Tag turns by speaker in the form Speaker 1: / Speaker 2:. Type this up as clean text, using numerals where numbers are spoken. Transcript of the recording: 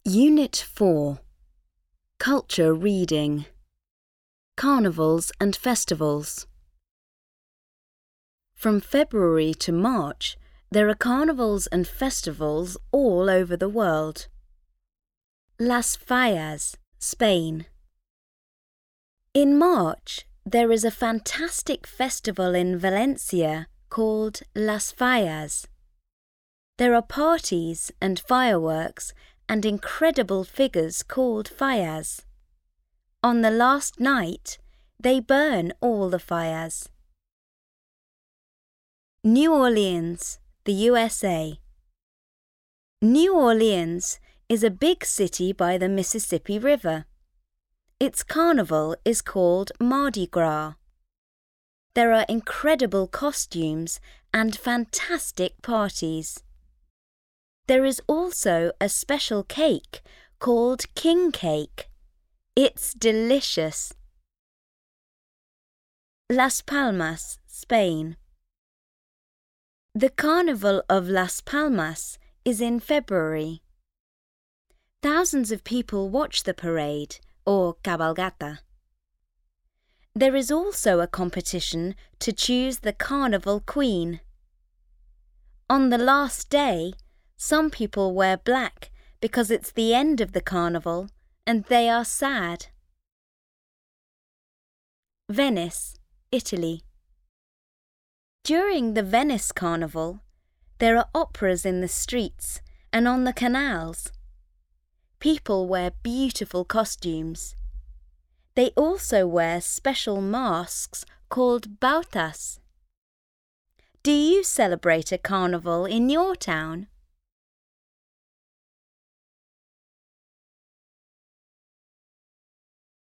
Speaker 1: Unit 4. Culture Reading. Carnivals and Festivals. From February to March, there are carnivals and festivals all over the world. Las Fallas, Spain. In March, there is a fantastic festival in Valencia called Las Fallas. There are parties and fireworks and incredible figures called fallas. On the last night, they burn all the fallas. New Orleans, the USA. New Orleans is a big city by the Mississippi River. Its carnival is called Mardi Gras. There are incredible costumes and fantastic parties. There is also a special cake called King Cake. It's delicious. Las Palmas, Spain. The Carnival of Las Palmas is in February. Thousands of people watch the parade, or cabalgata. There is also a competition to choose the carnival queen. On the last day, some people wear black because it's the end of the carnival and they are sad. Venice, Italy. During the Venice Carnival, there are operas in the streets and on the canals. People wear beautiful costumes. They also wear special masks called bautas. Do you celebrate a carnival in your town?